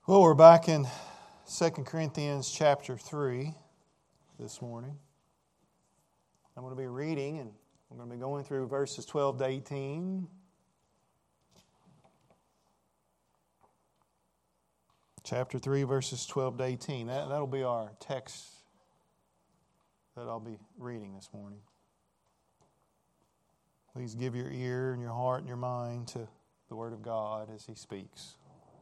Well, we're back in 2 Corinthians chapter 3 this morning. I'm going to be reading, and we're going to be going through verses 12 to 18. Chapter 3, verses 12 to 18. That'll be our text that I'll be reading this morning. Please give your ear and your heart and your mind to the Word of God as He speaks.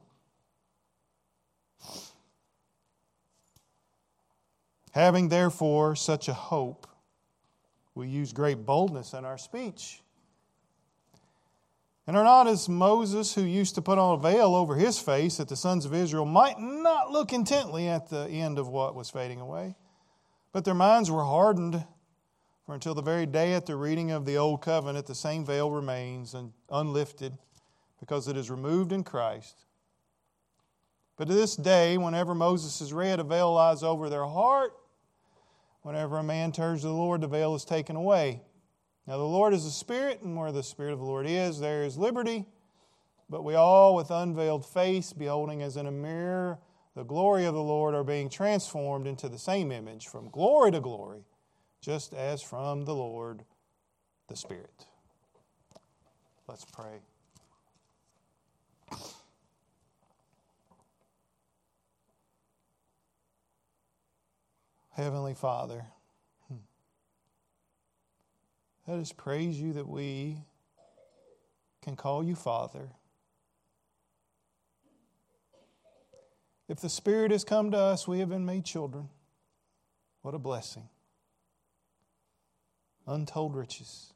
Having therefore such a hope, we use great boldness in our speech, and are not as Moses, who used to put on a veil over his face, that the sons of Israel might not look intently at the end of what was fading away. But their minds were hardened, for until the very day at the reading of the Old Covenant, the same veil remains unlifted, because it is removed in Christ. But to this day, whenever Moses is read, a veil lies over their heart. Whenever a man turns to the Lord, the veil is taken away. Now the Lord is a Spirit, and where the Spirit of the Lord is, there is liberty. But we all, with unveiled face, beholding as in a mirror the glory of the Lord, are being transformed into the same image, from glory to glory, just as from the Lord, the Spirit. Let's pray. Heavenly Father, let us praise You that we can call You Father. If the Spirit has come to us, we have been made children. What a blessing. Untold riches.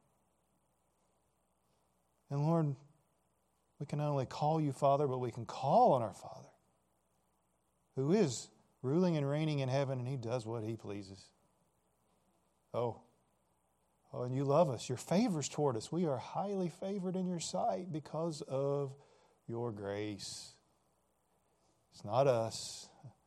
And Lord, we can not only call You Father, but we can call on our Father, who is ruling and reigning in heaven, and He does what He pleases. Oh, and You love us. Your favors toward us. We are highly favored in Your sight because of Your grace. It's not us.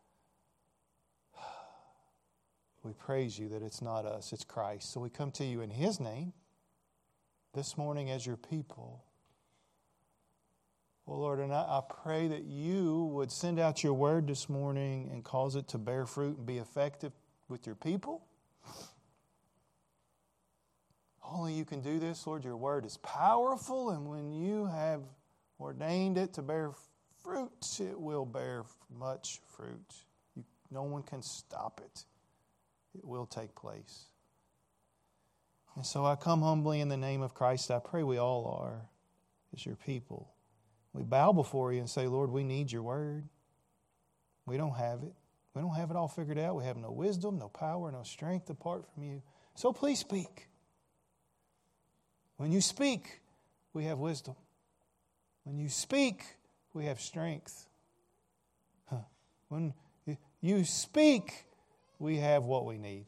We praise You that it's not us, it's Christ. So we come to You in His name this morning as Your people. Well, Lord, and I pray that You would send out Your word this morning and cause it to bear fruit and be effective with Your people. Only You can do this, Lord. Your word is powerful, and when You have ordained it to bear fruit, it will bear much fruit. No one can stop it. It will take place. And so I come humbly in the name of Christ. I pray we all are as Your people. We bow before You and say, Lord, we need Your word. We don't have it. We don't have it all figured out. We have no wisdom, no power, no strength apart from You. So please speak. When You speak, we have wisdom. When You speak, we have strength. When You speak, we have what we need.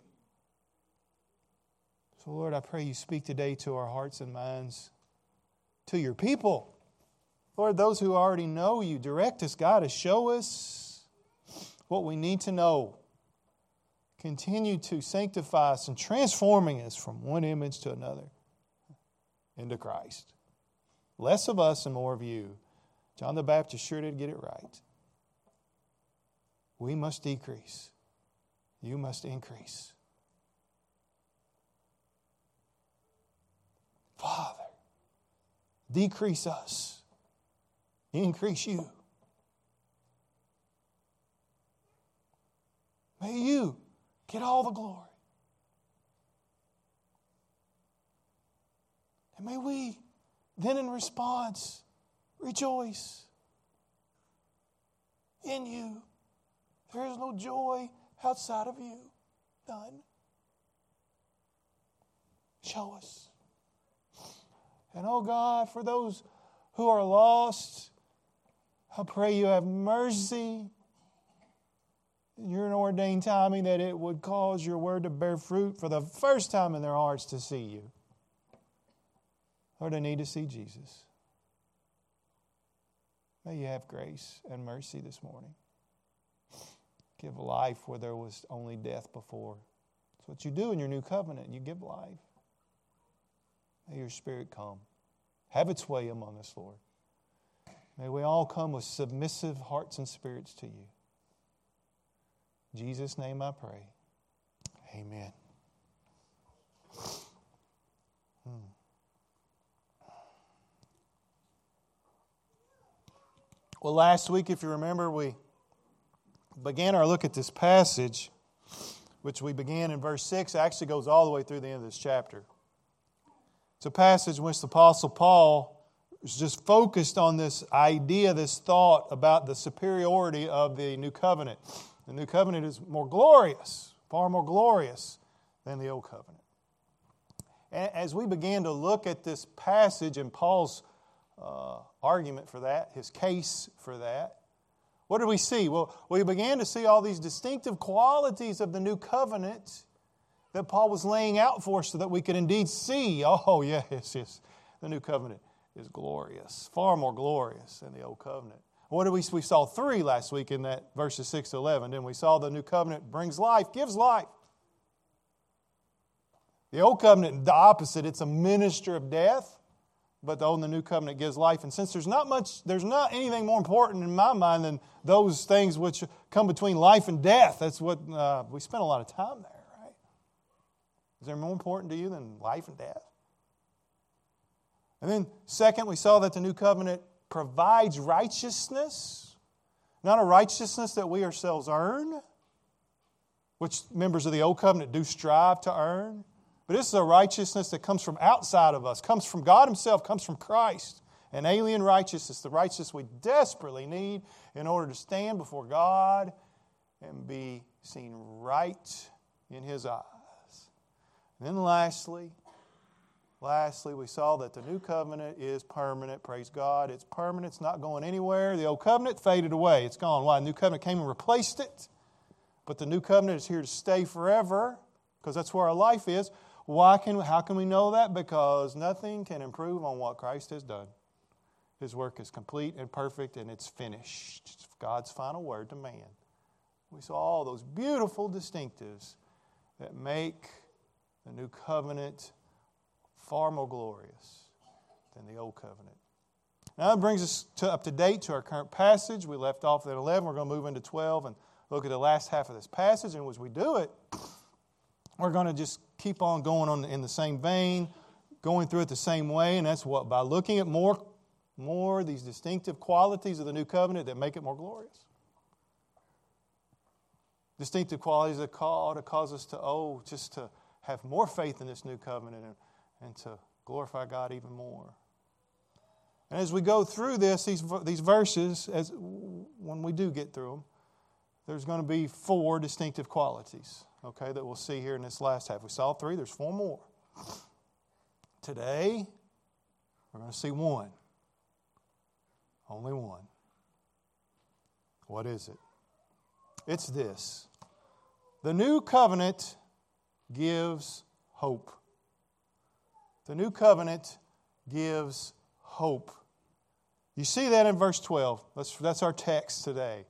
So Lord, I pray You speak today to our hearts and minds, to Your people. Lord, those who already know You, direct us, guide us, show us what we need to know. Continue to sanctify us and transforming us from one image to another into Christ. Less of us and more of You. John the Baptist sure did get it right. We must decrease. You must increase. Father, decrease us. Increase You. May You get all the glory. And may we then in response rejoice in You. There is no joy outside of You. None. Show us. And oh God, for those who are lost, I pray You have mercy in Your ordained timing, that it would cause Your word to bear fruit for the first time in their hearts to see You. Lord, they need to see Jesus. May You have grace and mercy this morning. Give life where there was only death before. That's what You do in Your new covenant. You give life. May Your Spirit come. Have its way among us, Lord. May we all come with submissive hearts and spirits to you. In Jesus' name I pray. Amen. Well, last week, if you remember, we began our look at this passage, which we began in verse 6. It actually goes all the way through the end of this chapter. It's a passage in which the Apostle Paul is just focused on this idea, this thought about the superiority of the New Covenant. The New Covenant is more glorious, far more glorious than the Old Covenant. And as we began to look at this passage and Paul's argument for that, his case for that, what did we see? Well, we began to see all these distinctive qualities of the New Covenant that Paul was laying out for us so that we could indeed see, oh, yes, the New Covenant is glorious, far more glorious than the Old Covenant. What did we saw 3 last week in that verses 6 to 11. Then we saw the New Covenant brings life, gives life. The Old Covenant, the opposite, it's a minister of death. But the Old and the New Covenant gives life. And since there's not anything more important in my mind than those things which come between life and death. That's what we spend a lot of time there, right? Is there more important to you than life and death? And then second, we saw that the New Covenant provides righteousness. Not a righteousness that we ourselves earn, which members of the Old Covenant do strive to earn. But this is a righteousness that comes from outside of us, comes from God Himself, comes from Christ. An alien righteousness, the righteousness we desperately need in order to stand before God and be seen right in His eyes. And then lastly, we saw that the New Covenant is permanent. Praise God. It's permanent. It's not going anywhere. The Old Covenant faded away. It's gone. Why? The New Covenant came and replaced it. But the New Covenant is here to stay forever because that's where our life is. How can we know that? Because nothing can improve on what Christ has done. His work is complete and perfect and it's finished. It's God's final word to man. We saw all those beautiful distinctives that make the New Covenant far more glorious than the Old Covenant. Now that brings us up to date to our current passage. We left off at 11. We're going to move into 12 and look at the last half of this passage. And as we do it, we're going to just keep on going on in the same vein, going through it the same way, and that's what? By looking at more these distinctive qualities of the New Covenant that make it more glorious. Distinctive qualities that ought to cause us to, just to have more faith in this New Covenant and to glorify God even more. And as we go through these verses, when we do get through them, there's going to be 4 distinctive qualities, okay, that we'll see here in this last half. We saw 3, there's 4 more. Today, we're going to see 1. Only 1. What is it? It's this. The New Covenant gives hope. The New Covenant gives hope. You see that in verse 12. That's our text today.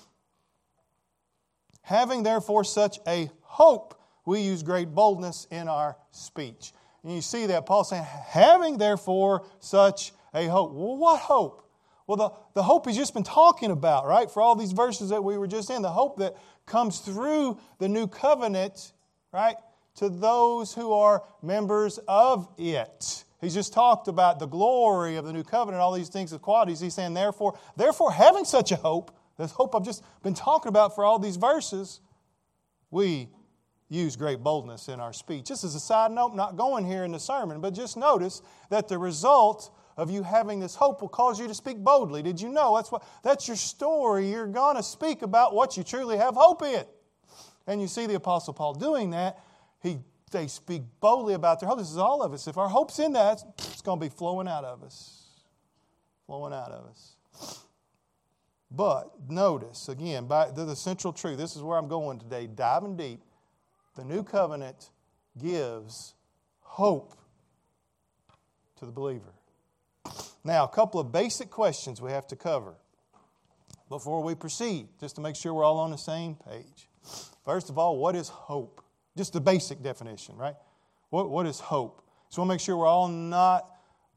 Having therefore such a hope, we use great boldness in our speech. And you see that Paul's saying, having therefore such a hope. Well, what hope? Well, the hope he's just been talking about, right? For all these verses that we were just in, the hope that comes through the New Covenant, right? To those who are members of it. He's just talked about the glory of the New Covenant, all these things of qualities. He's saying, therefore, having such a hope, this hope I've just been talking about for all these verses, we use great boldness in our speech. Just as a side note, not going here in the sermon, but just notice that the result of you having this hope will cause you to speak boldly. Did you know? That's your story. You're going to speak about what you truly have hope in. And you see the Apostle Paul doing that. They speak boldly about their hope. This is all of us. If our hope's in that, it's going to be flowing out of us. Flowing out of us. But notice, again, by the central truth, this is where I'm going today, diving deep. The New Covenant gives hope to the believer. Now, a couple of basic questions we have to cover before we proceed, just to make sure we're all on the same page. First of all, what is hope? Just the basic definition, right? What is hope? So we'll make sure we're all not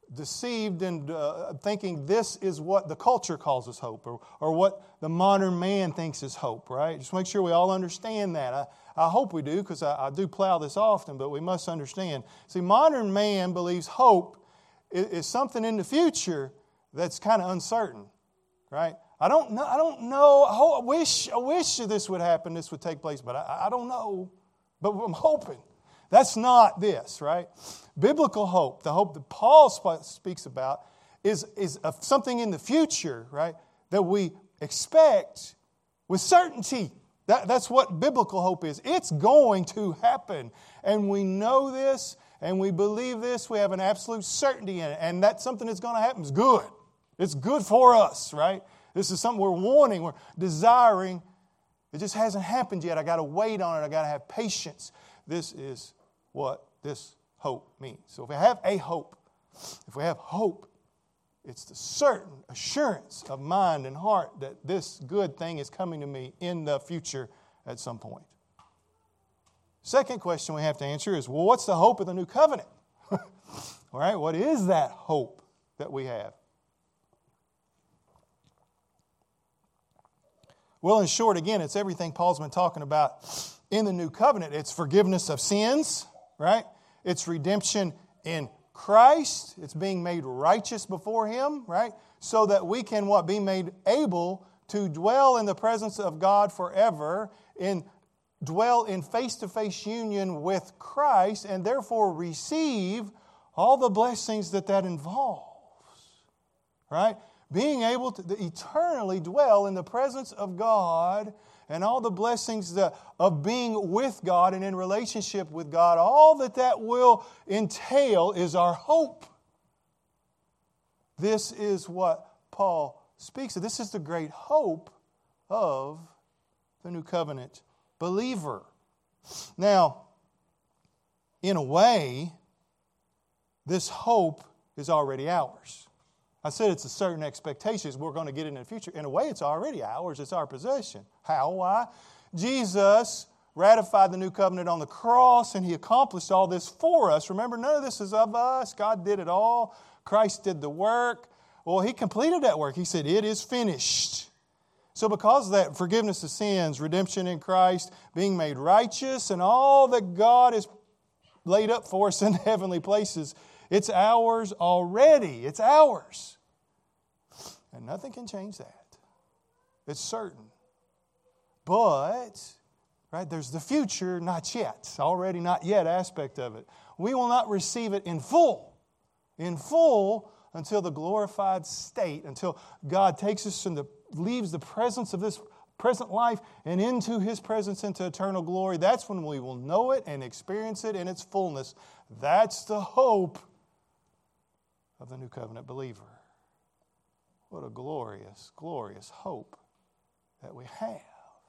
deceived and thinking this is what the culture calls us hope, or what the modern man thinks is hope, right? Just make sure we all understand that. I hope we do, because I do plow this often, but we must understand. See, modern man believes hope is something in the future that's kind of uncertain, right? I don't know. I wish this would happen, this would take place, but I don't know. But I'm hoping. That's not this, right? Biblical hope, the hope that Paul speaks about, is something in the future, right, that we expect with certainty. That's what biblical hope is. It's going to happen. And we know this, and we believe this. We have an absolute certainty in it. And that something that's going to happen is good. It's good for us, right? This is something we're wanting, we're desiring. It just hasn't happened yet. I got to wait on it. I got to have patience. This is what this hope means. So if we have a hope, it's the certain assurance of mind and heart that this good thing is coming to me in the future at some point. Second question we have to answer is, well, what's the hope of the new covenant? All right, what is that hope that we have? Well, in short, again, it's everything Paul's been talking about in the new covenant. It's forgiveness of sins, right? It's redemption in Christ. It's being made righteous before Him, right? So that we can be made able to dwell in the presence of God forever, dwell in face-to-face union with Christ, and therefore receive all the blessings that involves, right? Being able to eternally dwell in the presence of God and all the blessings of being with God and in relationship with God, all that will entail is our hope. This is what Paul speaks of. This is the great hope of the new covenant believer. Now, in a way, this hope is already ours. I said it's a certain expectations we're going to get in the future. In a way, it's already ours. It's our possession. How? Why? Jesus ratified the new covenant on the cross, and He accomplished all this for us. Remember, none of this is of us. God did it all. Christ did the work. Well, He completed that work. He said, it is finished. So because of that, forgiveness of sins, redemption in Christ, being made righteous, and all that God has laid up for us in the heavenly places, it's ours already. It's ours. And nothing can change that. It's certain. But, right, there's the future, not yet. Already not yet aspect of it. We will not receive it in full. Until the glorified state, until God takes us and leaves the presence of this present life and into His presence, into eternal glory. That's when we will know it and experience it in its fullness. That's the hope of the new covenant believer. What a glorious, glorious hope that we have.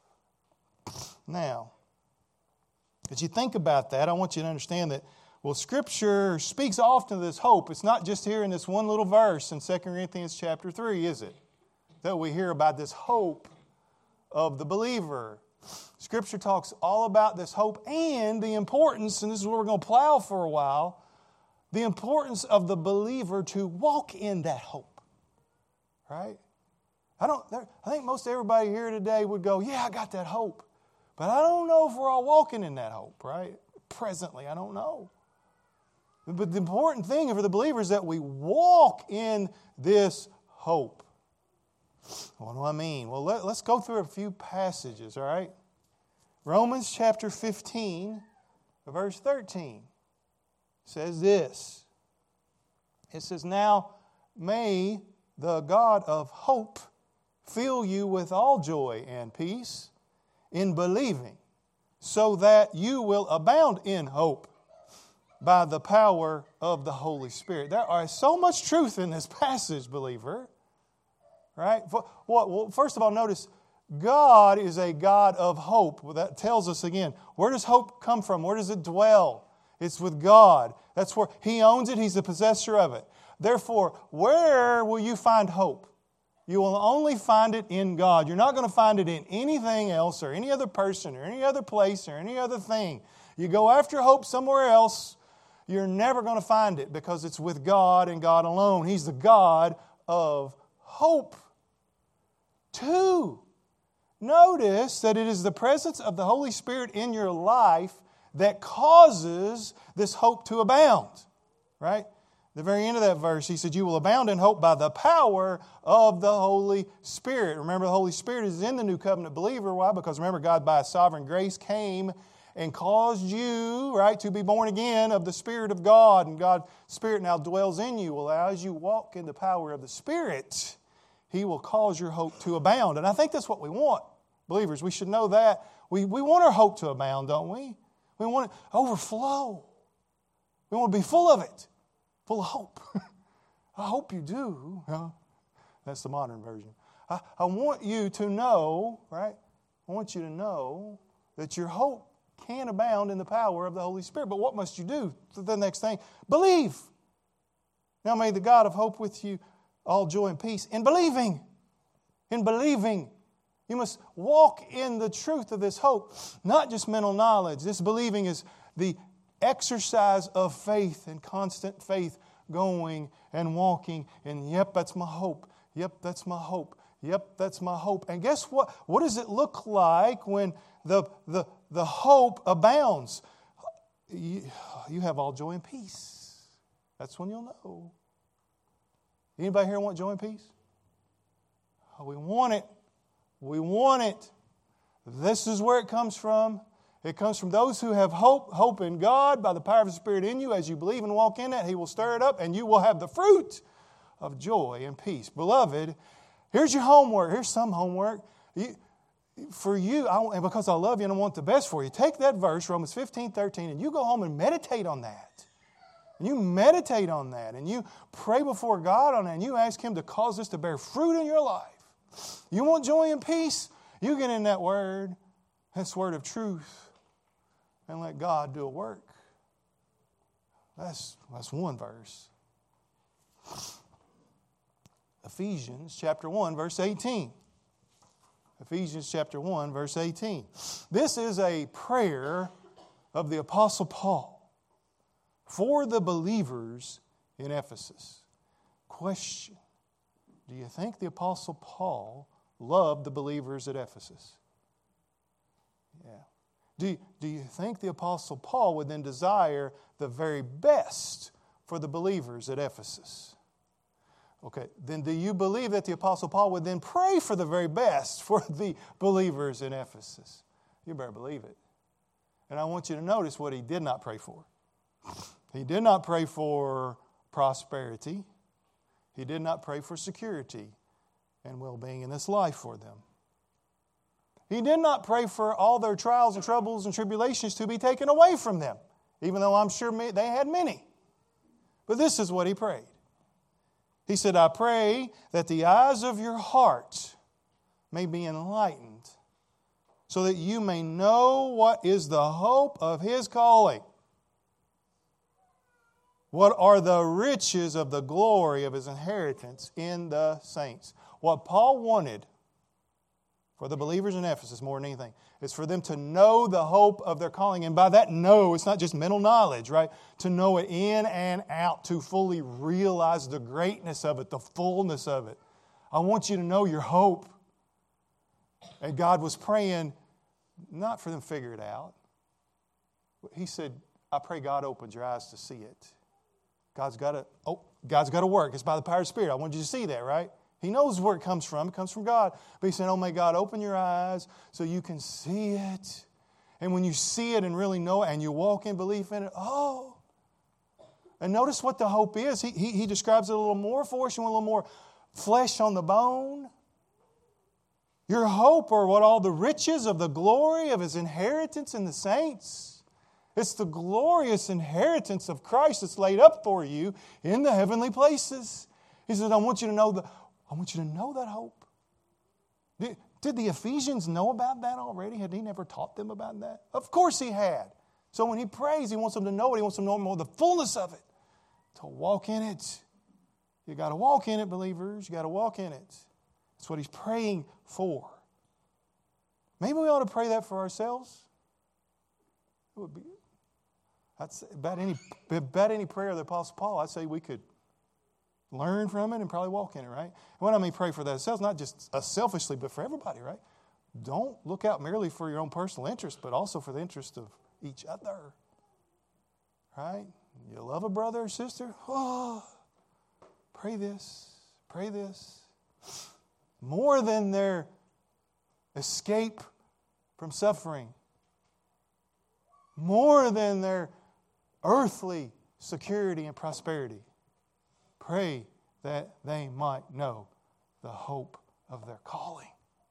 Now, as you think about that, I want you to understand that, well, Scripture speaks often of this hope. It's not just here in this one little verse in 2 Corinthians chapter 3, is it? That we hear about this hope of the believer. Scripture talks all about this hope and the importance, and this is where we're going to plow for a while, the importance of the believer to walk in that hope. Right? I think most everybody here today would go, yeah, I got that hope. But I don't know if we're all walking in that hope, right? Presently, I don't know. But the important thing for the believer is that we walk in this hope. What do I mean? Well, let's go through a few passages, all right? Romans chapter 15, verse 13 says this. It says, now may the God of hope fill you with all joy and peace in believing, so that you will abound in hope by the power of the Holy Spirit. There is so much truth in this passage, believer. Right? Well, first of all, notice, God is a God of hope. Well, that tells us again, where does hope come from? Where does it dwell? It's with God. That's where He owns it. He's the possessor of it. Therefore, where will you find hope? You will only find it in God. You're not going to find it in anything else or any other person or any other place or any other thing. You go after hope somewhere else, you're never going to find it because it's with God and God alone. He's the God of hope. 2, notice that it is the presence of the Holy Spirit in your life that causes this hope to abound. Right? The very end of that verse, he said, you will abound in hope by the power of the Holy Spirit. Remember, the Holy Spirit is in the new covenant believer. Why? Because remember, God by His sovereign grace came and caused you, right, to be born again of the Spirit of God. And God's Spirit now dwells in you. Well, as you walk in the power of the Spirit, He will cause your hope to abound. And I think that's what we want. Believers, we should know that. We want our hope to abound, don't we? We want it to overflow. We want to be full of it. Full of hope. I hope you do. That's the modern version. I want you to know, right? I want you to know that your hope can abound in the power of the Holy Spirit. But what must you do? The next thing, believe. Now may the God of hope with you all joy and peace in believing. In believing. You must walk in the truth of this hope, not just mental knowledge. This believing is the exercise of faith and constant faith, going and walking. And yep, that's my hope. Yep, that's my hope. Yep, that's my hope. And guess what? What does it look like when the hope abounds? You have all joy and peace. That's when you'll know. Anybody here want joy and peace? Oh, we want it. We want it. This is where it comes from. It comes from those who have hope in God by the power of the Spirit in you. As you believe and walk in it, He will stir it up and you will have the fruit of joy and peace. Beloved, here's your homework. Here's some homework. For you, and because I love you and I want the best for you, take that verse, Romans 15:13, and you go home and meditate on that. And you meditate on that. And you pray before God on that. And you ask Him to cause this to bear fruit in your life. You want joy and peace? You get in that Word. That's Word of truth. And let God do a work. That's one verse. Ephesians chapter 1, verse 18. Ephesians chapter 1, verse 18. This is a prayer of the Apostle Paul for the believers in Ephesus. Question: do you think the Apostle Paul loved the believers at Ephesus? Yeah. Do you think the Apostle Paul would then desire the very best for the believers at Ephesus? Okay, then do you believe that the Apostle Paul would then pray for the very best for the believers in Ephesus? You better believe it. And I want you to notice what he did not pray for. He did not pray for prosperity. He did not pray for security and well-being in this life for them. He did not pray for all their trials and troubles and tribulations to be taken away from them, even though I'm sure they had many. But this is what he prayed. He said, I pray that the eyes of your heart may be enlightened, so that you may know what is the hope of His calling. What are the riches of the glory of His inheritance in the saints? What Paul wanted for the believers in Ephesus more than anything is for them to know the hope of their calling. And by that know, it's not just mental knowledge, right? To know it in and out, to fully realize the greatness of it, the fullness of it. I want you to know your hope. And God was praying not for them to figure it out. He said, I pray God opens your eyes to see it. God's got to work. It's by the power of the Spirit. I want you to see that, right? He knows where it comes from. It comes from God. But He said, oh, may God open your eyes so you can see it. And when you see it and really know it and you walk in belief in it, oh. And notice what the hope is. He describes it a little more for us. You want a little more flesh on the bone? Your hope are what all the riches of the glory of His inheritance in the saints. It's the glorious inheritance of Christ that's laid up for you in the heavenly places. He said, I want you to know that hope. Did the Ephesians know about that already? Had he never taught them about that? Of course he had. So when he prays, he wants them to know it. He wants them to know more the fullness of it. To walk in it. You got to walk in it, believers. You got to walk in it. That's what he's praying for. Maybe we ought to pray that for ourselves. About any prayer of the Apostle Paul, I'd say we could learn from it and probably walk in it, right? And when I mean pray for ourselves, not just us selfishly, but for everybody, right? Don't look out merely for your own personal interest, but also for the interest of each other, right? You love a brother or sister? Oh, pray this. Pray this. More than their escape from suffering. More than their earthly security and prosperity. Pray that they might know the hope of their calling.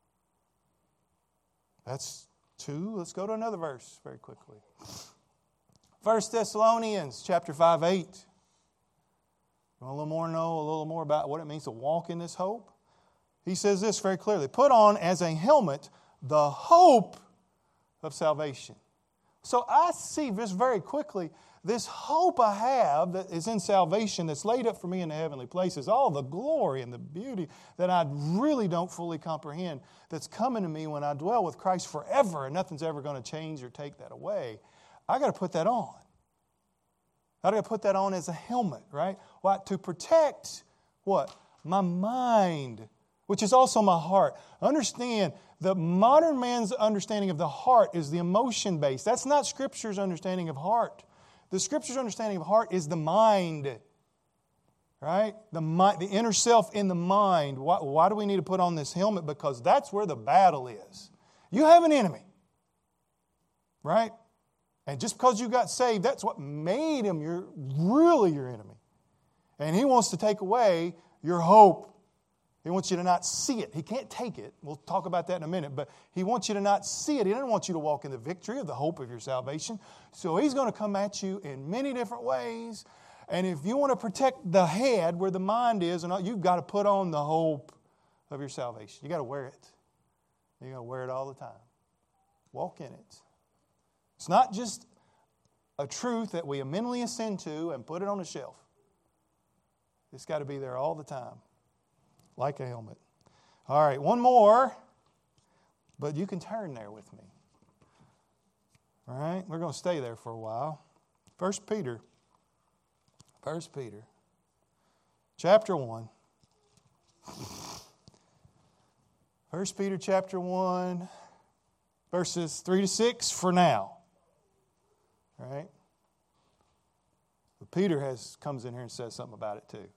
That's 2. Let's go to another verse very quickly. 1 Thessalonians chapter 5:8. Want a little more about what it means to walk in this hope? He says this very clearly. Put on as a helmet the hope of salvation. So I see this very quickly. This hope I have that is in salvation that's laid up for me in the heavenly places, all the glory and the beauty that I really don't fully comprehend that's coming to me when I dwell with Christ forever, and nothing's ever going to change or take that away. I got to put that on. I got to put that on as a helmet, right? Why? To protect what? My mind, which is also my heart. Understand that modern man's understanding of the heart is the emotion-based. That's not Scripture's understanding of heart. The Scripture's understanding of heart is the mind, right? The inner self in the mind. Why do we need to put on this helmet? Because that's where the battle is. You have an enemy, right? And just because you got saved, that's what made him your enemy. And he wants to take away your hope. He wants you to not see it. He can't take it. We'll talk about that in a minute. But he wants you to not see it. He doesn't want you to walk in the victory of the hope of your salvation. So he's going to come at you in many different ways. And if you want to protect the head where the mind is, you've got to put on the hope of your salvation. You've got to wear it. You've got to wear it all the time. Walk in it. It's not just a truth that we mentally ascend to and put it on a shelf. It's got to be there all the time. Like a helmet. All right, one more. But you can turn there with me. All right, we're going to stay there for a while. 1 Peter. Chapter 1. 1 Peter chapter 1. Verses 3 to 6 for now. All right. But Peter comes in here and says something about it too.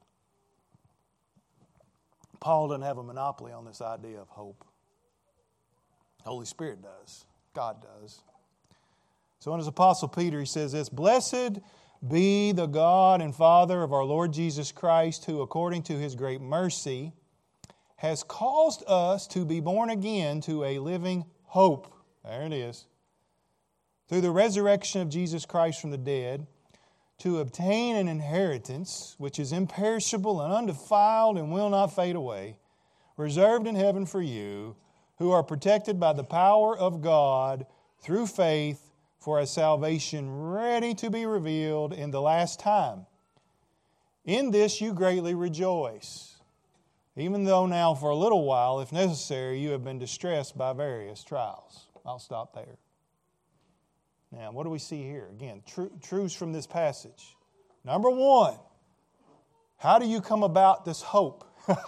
Paul doesn't have a monopoly on this idea of hope. The Holy Spirit does. God does. So in his Apostle Peter, he says this, Blessed be the God and Father of our Lord Jesus Christ, who according to His great mercy has caused us to be born again to a living hope. There it is. Through the resurrection of Jesus Christ from the dead, to obtain an inheritance which is imperishable and undefiled and will not fade away, reserved in heaven for you, who are protected by the power of God through faith for a salvation ready to be revealed in the last time. In this you greatly rejoice, even though now for a little while, if necessary, you have been distressed by various trials. I'll stop there. Now, what do we see here? Again, truths from this passage. Number one, how do you come about this hope?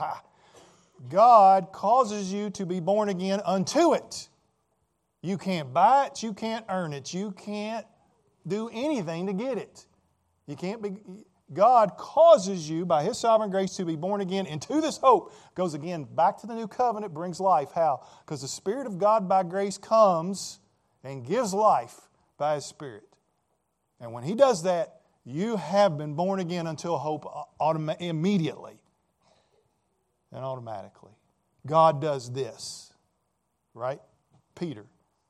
God causes you to be born again unto it. You can't buy it. You can't earn it. You can't do anything to get it. You can't be. God causes you by His sovereign grace to be born again into this hope. Goes again back to the new covenant, brings life. How? Because the Spirit of God by grace comes and gives life by His Spirit. And when He does that, you have been born again unto a hope immediately and automatically. God does this. Right? Peter.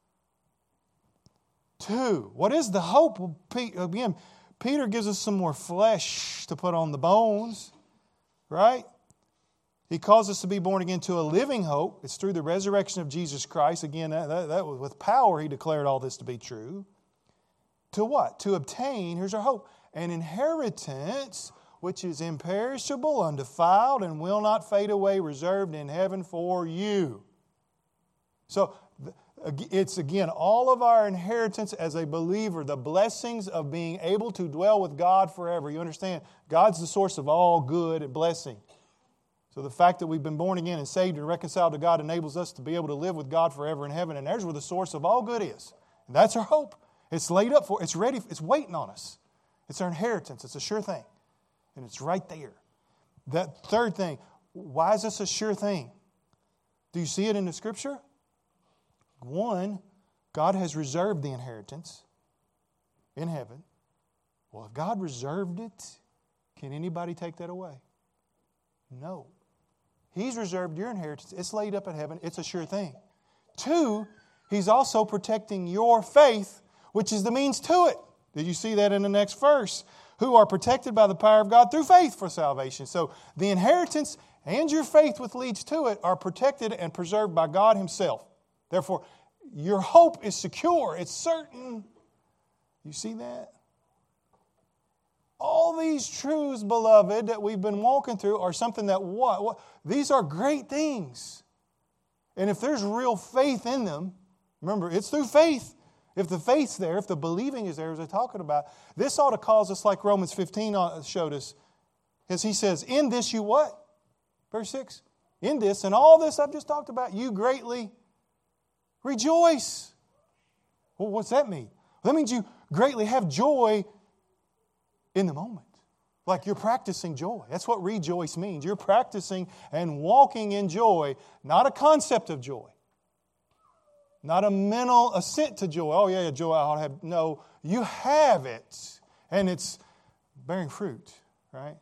2. What is the hope? Again, Peter gives us some more flesh to put on the bones. Right? He calls us to be born again to a living hope. It's through the resurrection of Jesus Christ. Again, that was with power He declared all this to be true. To what? To obtain, here's our hope, an inheritance which is imperishable, undefiled, and will not fade away, reserved in heaven for you. So, It's, again, all of our inheritance as a believer, the blessings of being able to dwell with God forever. You understand? God's the source of all good and blessing. So the fact that we've been born again and saved and reconciled to God enables us to be able to live with God forever in heaven. And there's where the source of all good is. And that's our hope. It's laid up for, it's ready, it's waiting on us. It's our inheritance. It's a sure thing. And it's right there. That third thing, why is this a sure thing? Do you see it in the Scripture? One, God has reserved the inheritance in heaven. Well, if God reserved it, can anybody take that away? No. He's reserved your inheritance. It's laid up in heaven. It's a sure thing. Two, He's also protecting your faith, which is the means to it. Did you see that in the next verse? Who are protected by the power of God through faith for salvation. So the inheritance and your faith which leads to it are protected and preserved by God Himself. Therefore, your hope is secure. It's certain. You see that? All these truths, beloved, that we've been walking through are something that what? These are great things. And if there's real faith in them, remember, it's through faith. If the faith's there, if the believing is there, as they're talking about, this ought to cause us, like Romans 15 showed us, as he says, in this you what? Verse 6. In this and all this I've just talked about, you greatly rejoice. Well, what's that mean? That means you greatly have joy in the moment. Like you're practicing joy. That's what rejoice means. You're practicing and walking in joy, not a concept of joy. Not a mental assent to joy. Oh, yeah, joy I ought to have. No, you have it. And it's bearing fruit, right?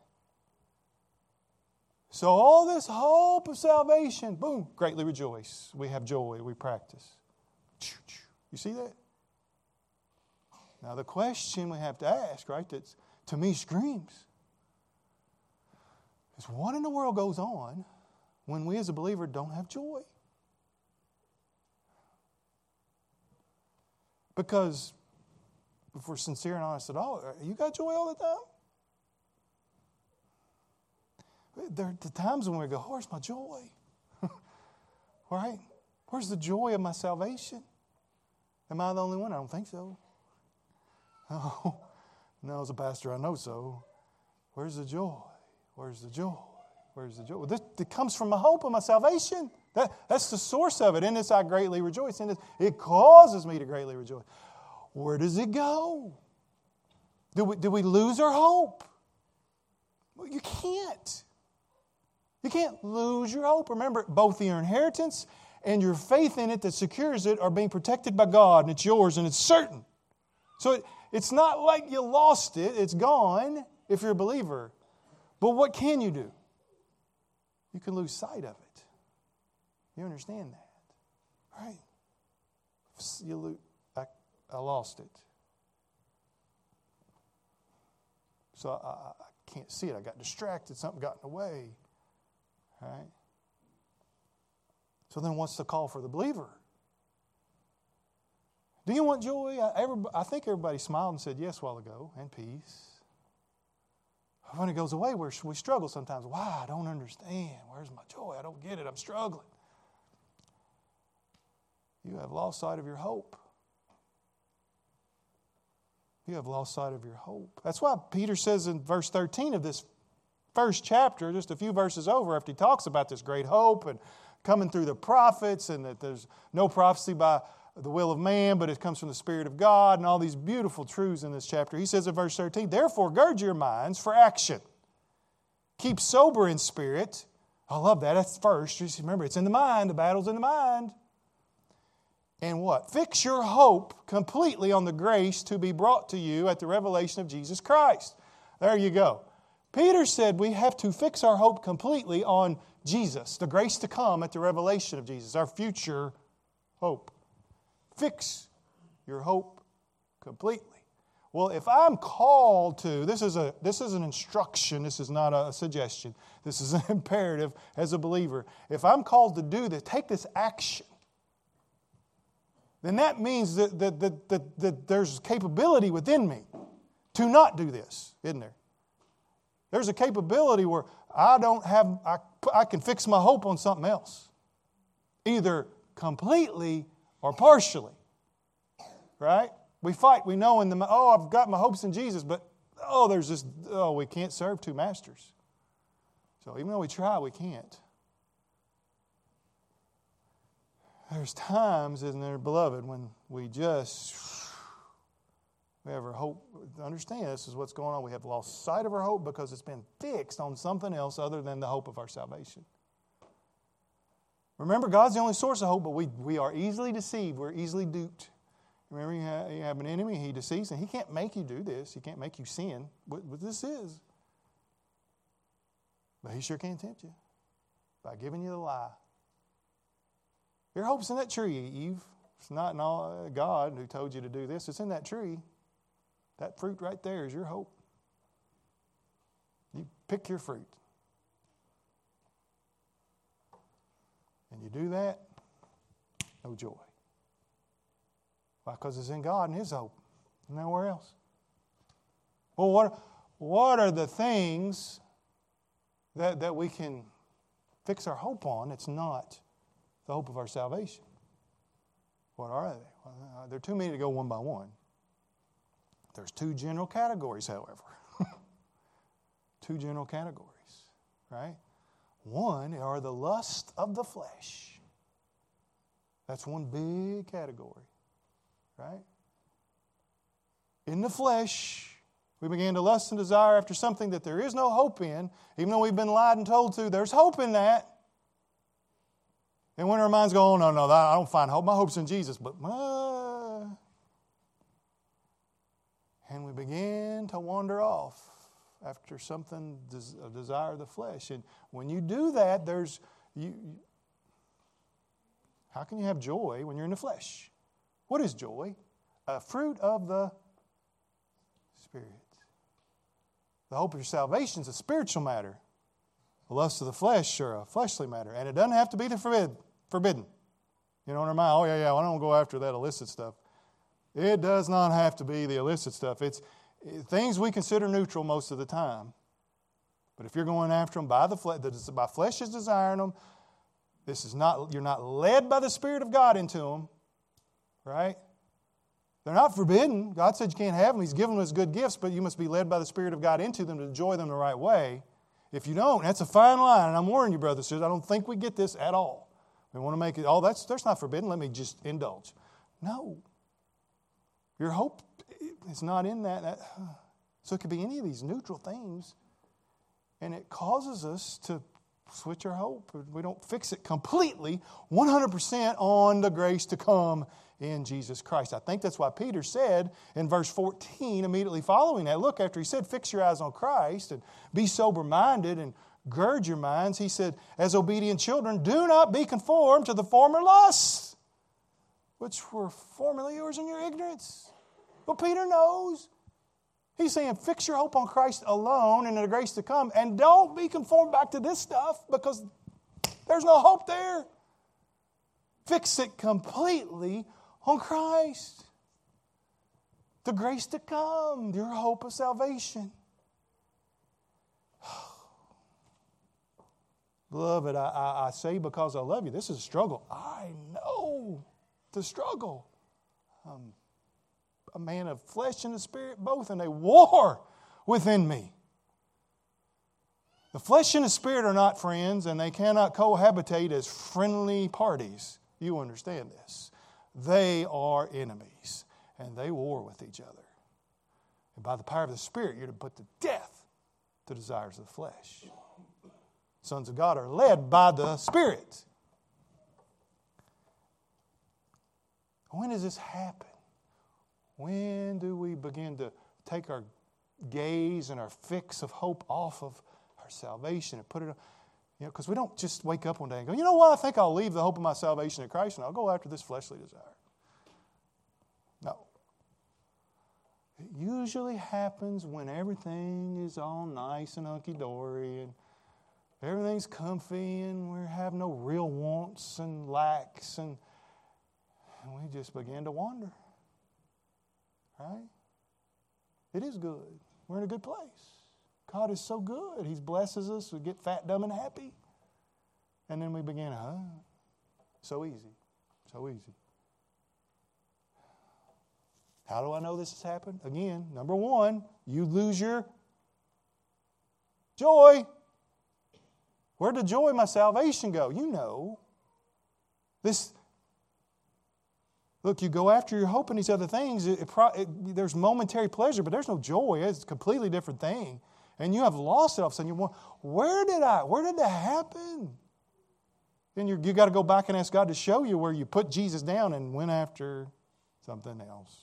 So all this hope of salvation, boom, greatly rejoice. We have joy. We practice. You see that? Now the question we have to ask, right, that to me screams, is what in the world goes on when we as a believer don't have joy? Because if we're sincere and honest at all, you got joy all the time? There are the times when we go, where's my joy? Right? Where's the joy of my salvation? Am I the only one? I don't think so. Oh, no, as a pastor, I know so. Where's the joy? Where's the joy? Where's the joy? Well, it comes from the hope of my salvation. That's the source of it. In this I greatly rejoice. In this, it causes me to greatly rejoice. Where does it go? Do we lose our hope? Well, you can't. You can't lose your hope. Remember, both your inheritance and your faith in it that secures it are being protected by God, and it's yours, and it's certain. So it's not like you lost it. It's gone if you're a believer. But what can you do? You can lose sight of it. You understand that, right? I lost it. So I can't see it. I got distracted. Something got in the way. Right? So then what's the call for the believer? Do you want joy? I think everybody smiled and said yes a while ago, and peace. When it goes away, we struggle sometimes. Why? I don't understand. Where's my joy? I don't get it. I'm struggling. You have lost sight of your hope. You have lost sight of your hope. That's why Peter says in verse 13 of this first chapter, just a few verses over, after he talks about this great hope and coming through the prophets and that there's no prophecy by the will of man, but it comes from the Spirit of God and all these beautiful truths in this chapter. He says in verse 13, therefore gird your minds for action. Keep sober in spirit. I love that. That's first. Just remember, it's in the mind. The battle's in the mind. And what? Fix your hope completely on the grace to be brought to you at the revelation of Jesus Christ. There you go. Peter said we have to fix our hope completely on Jesus, the grace to come at the revelation of Jesus, our future hope. Fix your hope completely. Well, if I'm called to, this is an instruction, this is not a suggestion, this is an imperative as a believer. If I'm called to do this, take this action, then that means that there's capability within me to not do this, isn't there? There's a capability where I can fix my hope on something else. Either completely or partially. Right? We fight. We know I've got my hopes in Jesus, but we can't serve two masters. So even though we try, we can't. There's times, isn't there, beloved, when we have our hope. Understand this is what's going on. We have lost sight of our hope because it's been fixed on something else other than the hope of our salvation. Remember, God's the only source of hope, but we are easily deceived. We're easily duped. Remember, you have an enemy, he deceives, and he can't make you do this. He can't make you sin. What this is. But he sure can tempt you by giving you the lie. Your hope's in that tree, Eve. It's not in God who told you to do this. It's in that tree. That fruit right there is your hope. You pick your fruit. And you do that, no joy. Why? Because it's in God and His hope. Nowhere else. Well, what are the things that we can fix our hope on? It's not the hope of our salvation. What are they? Well, there are too many to go one by one. There's two general categories, however. Two general categories, right? One are the lust of the flesh. That's one big category, right? In the flesh, we begin to lust and desire after something that there is no hope in, even though we've been lied and told to. There's hope in that. And when our minds go, no, I don't find hope. My hope's in Jesus. But, and we begin to wander off after something, a desire of the flesh. And when you do that, how can you have joy when you're in the flesh? What is joy? A fruit of the Spirit. The hope of your salvation is a spiritual matter. The lust of the flesh are a fleshly matter. And it doesn't have to be the forbidden. You know, in our mind, I don't go after that illicit stuff. It does not have to be the illicit stuff. It's things we consider neutral most of the time. But if you're going after them by flesh is desiring them, you're not led by the Spirit of God into them, right? They're not forbidden. God said you can't have them. He's given them as good gifts, but you must be led by the Spirit of God into them to enjoy them the right way. If you don't, that's a fine line. And I'm warning you, brothers and sisters, I don't think we get this at all. We want to make it, that's not forbidden. Let me just indulge. No. Your hope is not in that. So it could be any of these neutral things. And it causes us to switch our hope. We don't fix it completely, 100% on the grace to come in Jesus Christ. I think that's why Peter said in verse 14, immediately following that, look, after he said, fix your eyes on Christ and be sober-minded and gird your minds, he said, as obedient children, do not be conformed to the former lusts, which were formerly yours in your ignorance. Well, Peter knows. He's saying, fix your hope on Christ alone and in the grace to come, and don't be conformed back to this stuff because there's no hope there. Fix it completely on Christ. The grace to come, your hope of salvation. Beloved, I say because I love you, this is a struggle. I know the struggle. A man of flesh and the spirit both, and they war within me. The flesh and the spirit are not friends, and they cannot cohabitate as friendly parties. You understand this. They are enemies, and they war with each other. And by the power of the Spirit, you're to put to death the desires of the flesh. Sons of God are led by the Spirit. When does this happen? When do we begin to take our gaze and our fix of hope off of our salvation and put it on? Because we don't just wake up one day and go, you know what, I think I'll leave the hope of my salvation in Christ and I'll go after this fleshly desire. No. It usually happens when everything is all nice and hunky-dory and everything's comfy and we have no real wants and lacks and we just begin to wander. Right? It is good. We're in a good place. God is so good. He blesses us. We get fat, dumb, and happy. And then we begin, so easy. So easy. How do I know this has happened? Again, number one, you lose your joy. Where did joy, my salvation, go? You know. Look, you go after your hope and these other things, there's momentary pleasure, but there's no joy. It's a completely different thing. And you have lost it all of a sudden. You wonder, where did that happen? Then you got to go back and ask God to show you where you put Jesus down and went after something else.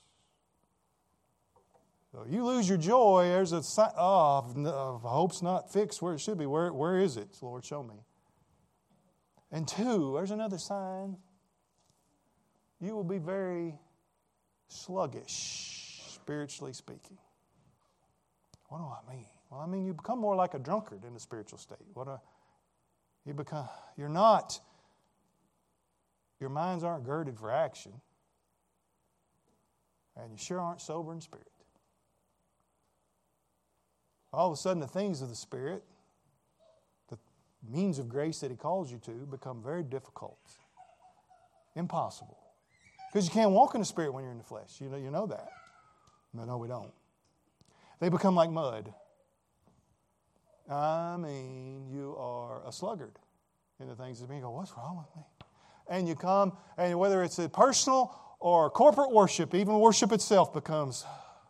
So you lose your joy. There's a sign hope's not fixed where it should be. Where is it? Lord, show me. And two, there's another sign. You will be very sluggish, spiritually speaking. What do I mean? Well, I mean you become more like a drunkard in a spiritual state. You're not. Your minds aren't girded for action. And you sure aren't sober in spirit. All of a sudden, the things of the Spirit, the means of grace that He calls you to, become very difficult. Impossible. Because you can't walk in the Spirit when you're in the flesh. You know that. But no, we don't. They become like mud. I mean, you are a sluggard in the things that you go, what's wrong with me? And you come, and whether it's a personal or corporate worship, even worship itself becomes...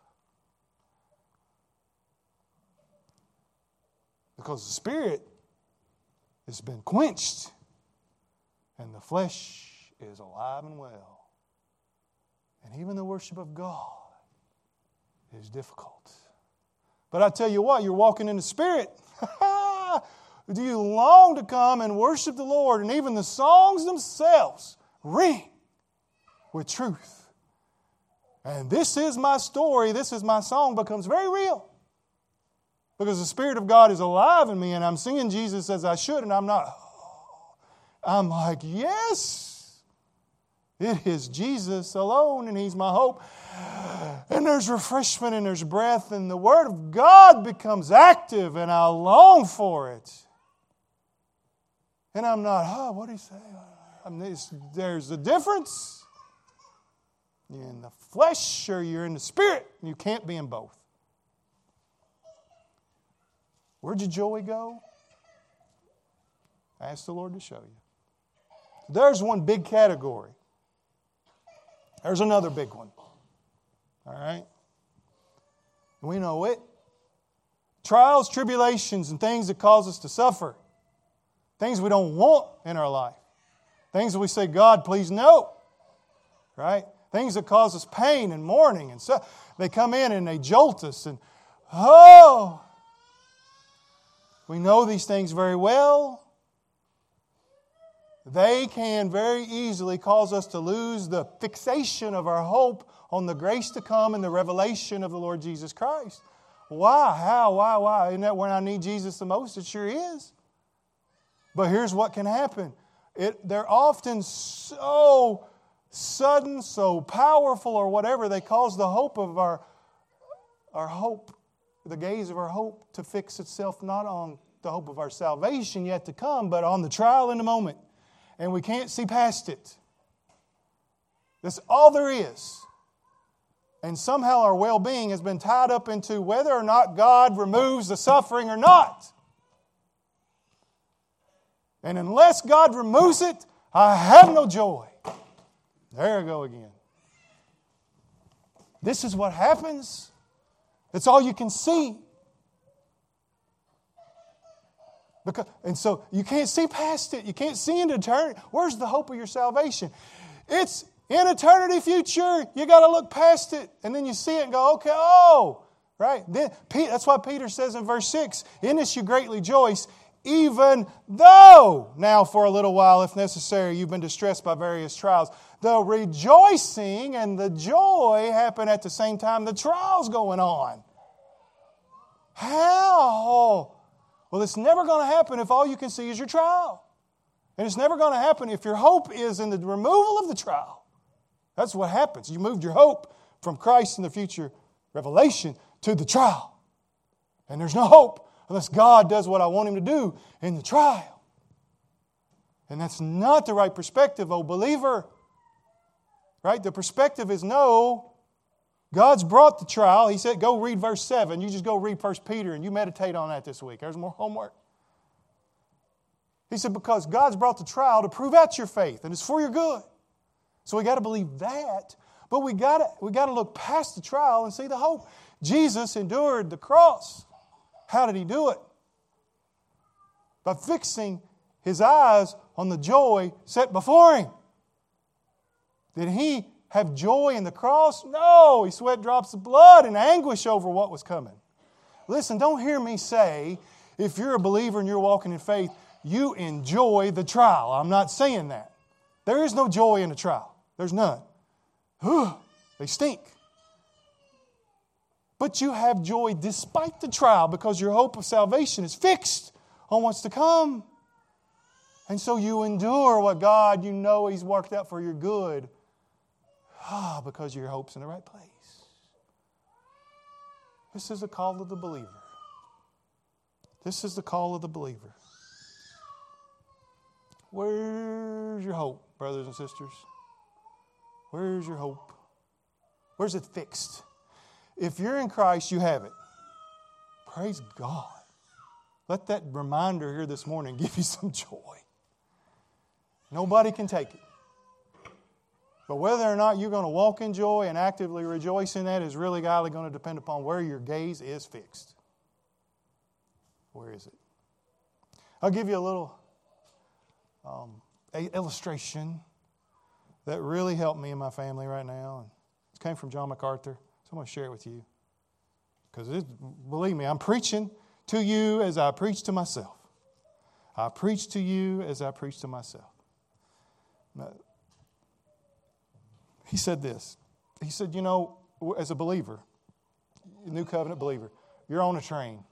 Because the Spirit has been quenched and the flesh is alive and well. And even the worship of God is difficult. But I tell you what, you're walking in the Spirit. Do you long to come and worship the Lord? And even the songs themselves ring with truth. And this is my story, this is my song becomes very real. Because the Spirit of God is alive in me and I'm singing Jesus as I should and I'm not. I'm like, yes, it is Jesus alone and He's my hope. And there's refreshment and there's breath and the Word of God becomes active and I long for it. And I'm not, what do you say? There's a difference. You're in the flesh or you're in the Spirit. You can't be in both. Where'd your joy go? Ask the Lord to show you. There's one big category. There's another big one. All right? We know it. Trials, tribulations, and things that cause us to suffer. Things we don't want in our life. Things that we say, God, please no. Right? Things that cause us pain and mourning. And so they come in and they jolt us. And, we know these things very well. They can very easily cause us to lose the fixation of our hope on the grace to come and the revelation of the Lord Jesus Christ. Why? How? Why? Isn't that when I need Jesus the most? It sure is. But here's what can happen. They're often so sudden, so powerful or whatever, they cause the hope of our hope, the gaze of our hope to fix itself not on the hope of our salvation yet to come, but on the trial in the moment. And we can't see past it. That's all there is. And somehow our well-being has been tied up into whether or not God removes the suffering or not. And unless God removes it, I have no joy. There I go again. This is what happens. That's all you can see. And so you can't see past it. You can't see into eternity. Where's the hope of your salvation? It's in eternity future. You got to look past it. And then you see it and go, okay, right? Then that's why Peter says in verse 6, in this you greatly rejoice, even though now for a little while, if necessary, you've been distressed by various trials. The rejoicing and the joy happen at the same time the trial's going on. How? Well, it's never going to happen if all you can see is your trial. And it's never going to happen if your hope is in the removal of the trial. That's what happens. You moved your hope from Christ in the future revelation to the trial. And there's no hope unless God does what I want Him to do in the trial. And that's not the right perspective, oh believer. Right? The perspective is no, God's brought the trial. He said, go read verse 7. You just go read 1 Peter and you meditate on that this week. There's more homework. He said, because God's brought the trial to prove out your faith, and it's for your good. So we got to believe that, but we got to look past the trial and see the hope. Jesus endured the cross. How did He do it? By fixing His eyes on the joy set before Him. Did He have joy in the cross? No, He sweat drops of blood in anguish over what was coming. Listen, don't hear me say, if you're a believer and you're walking in faith, you enjoy the trial. I'm not saying that. There is no joy in the trial. There's none. They stink. But you have joy despite the trial because your hope of salvation is fixed on what's to come. And so you endure what God, you know He's worked out for your good. Because your hope's in the right place. This is the call of the believer. This is the call of the believer. Where's your hope, brothers and sisters? Where's your hope? Where's it fixed? If you're in Christ, you have it. Praise God. Let that reminder here this morning give you some joy. Nobody can take it. But whether or not you're going to walk in joy and actively rejoice in that is really going to depend upon where your gaze is fixed. Where is it? I'll give you a little illustration that really helped me and my family right now. And it came from John MacArthur. So I'm going to share it with you. Because believe me, I'm preaching to you as I preach to myself. I preach to you as I preach to myself. Now, he said this. He said, as a believer, New Covenant believer, you're on a train.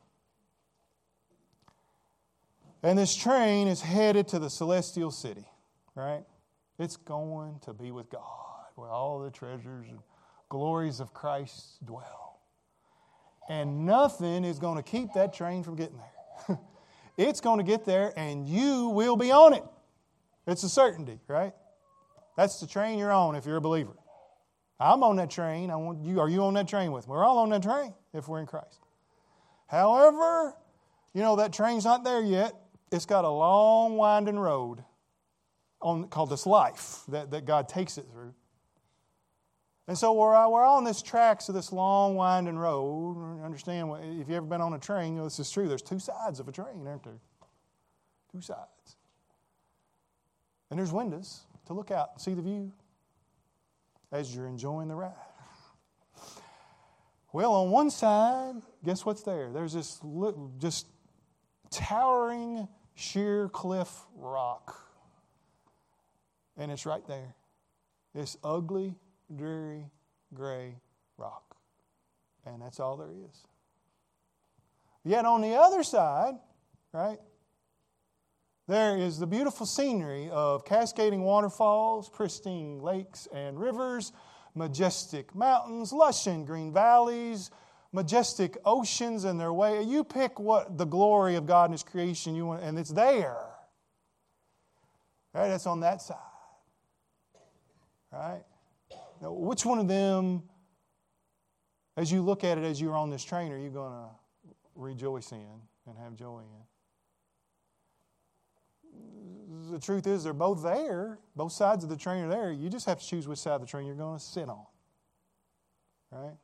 And this train is headed to the celestial city, right? It's going to be with God, where all the treasures and glories of Christ dwell. And nothing is going to keep that train from getting there. It's going to get there and you will be on it. It's a certainty, right? That's the train you're on if you're a believer. I'm on that train. Are you on that train with me? We're all on that train if we're in Christ. However, that train's not there yet. It's got a long, winding road called this life that God takes it through. And so we're on this tracks of this long, winding road. Understand, if you've ever been on a train, this is true. There's two sides of a train, aren't there? Two sides. And there's windows to look out and see the view as you're enjoying the ride. Well, on one side, guess what's there? There's this just towering sheer cliff rock. And it's right there. This ugly, dreary, gray rock. And that's all there is. Yet on the other side, right, there is the beautiful scenery of cascading waterfalls, pristine lakes and rivers, majestic mountains, lush and green valleys, majestic oceans and their way. You pick what the glory of God and His creation you want, and it's there. Right? That's on that side. Right? Now, which one of them, as you look at it as you're on this train, are you going to rejoice in and have joy in? The truth is they're both there. Both sides of the train are there. You just have to choose which side of the train you're going to sit on. Right?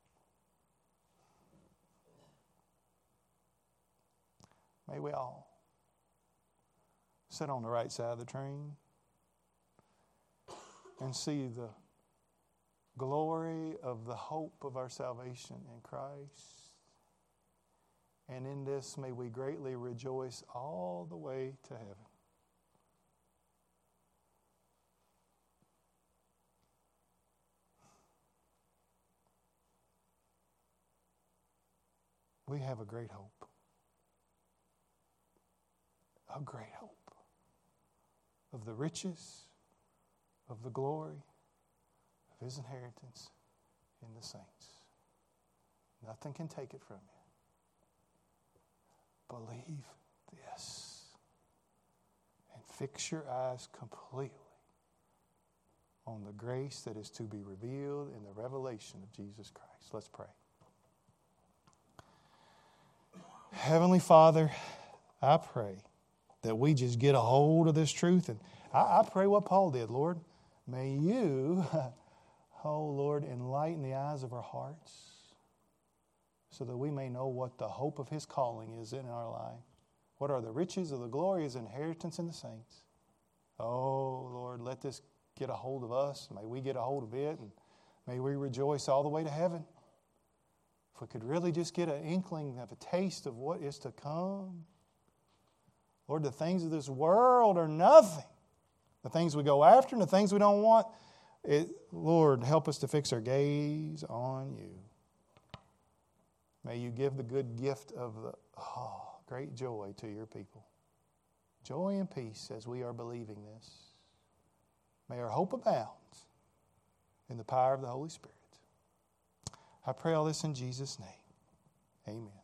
May we all sit on the right side of the train and see the glory of the hope of our salvation in Christ. And in this, may we greatly rejoice all the way to heaven. We have a great hope. A great hope of the riches, of the glory, of His inheritance in the saints. Nothing can take it from you. Believe this and fix your eyes completely on the grace that is to be revealed in the revelation of Jesus Christ. Let's pray. Heavenly Father, I pray that we just get a hold of this truth. And I pray what Paul did, Lord. May you, oh Lord, enlighten the eyes of our hearts so that we may know what the hope of His calling is in our life. What are the riches of the glorious inheritance in the saints? Oh Lord, let this get a hold of us. May we get a hold of it, and may we rejoice all the way to heaven. If we could really just get an inkling of a taste of what is to come. Lord, the things of this world are nothing. The things we go after and the things we don't want. Lord, help us to fix our gaze on You. May You give the good gift of the great joy to Your people. Joy and peace as we are believing this. May our hope abound in the power of the Holy Spirit. I pray all this in Jesus' name. Amen.